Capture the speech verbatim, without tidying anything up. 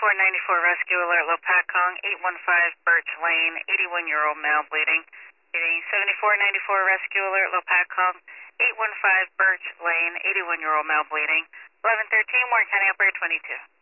seventy-four ninety-four rescue alert, Lopakong, eight one five Birch Lane, eighty-one-year-old male bleeding. Reading seventy-four ninety-four rescue alert, Lopakong, eight one five Birch Lane, eighty-one-year-old male bleeding. eleven thirteen, Warren County Operator twenty-two.